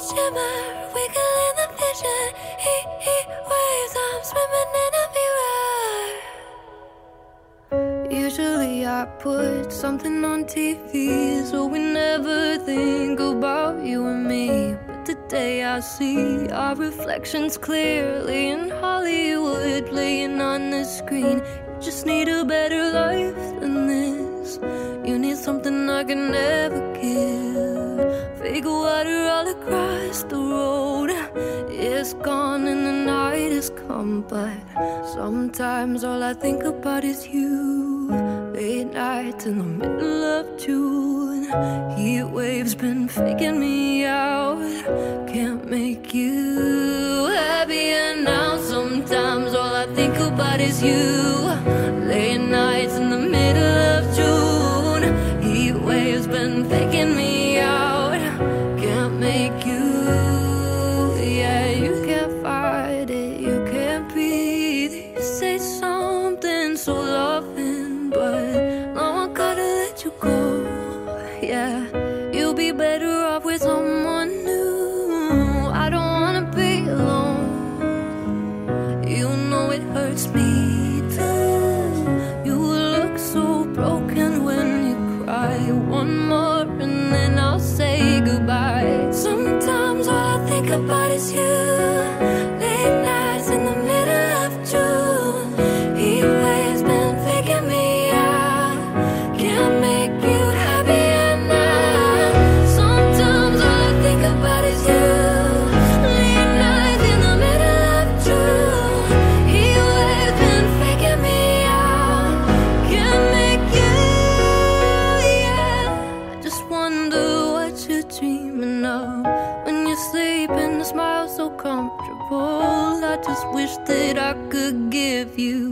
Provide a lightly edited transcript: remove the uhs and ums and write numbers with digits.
shimmer, wiggle in the vision. Heat waves, I'm swimming in a mirror. Usually I put something on TV, so we never think about you and me. But today I see our reflections clearly in Hollywood, playing on the screen. You just need a better life than this. You need something I can never give. Fake water all across the road. It's gone and the night has come, but sometimes all I think about is you. Late nights in the middle of June. Heat waves been faking me out. Can't make you happier now. Sometimes all I think about is you. Late nights in the middle of June. Heat waves been faking me out. Can't make you, yeah, you can't fight it. You can't breathe. You say something so loving, but now I gotta let you go. Yeah, you'll be better off with someone new. I don't wanna be alone. You know it hurts me too. You look so broken when you cry. One more and then I'll say goodbye. Sometimes all I think about is you. Late nights in the middle of June. Heat waves been faking me out. Can't make you happier now. Sometimes all I think about is you. Late nights in the middle of June. Heat waves been faking me out. Can't make you, yeah. I just wonder what you're dreaming of when you sleep and the smile so comfortable. I just wish that I could give you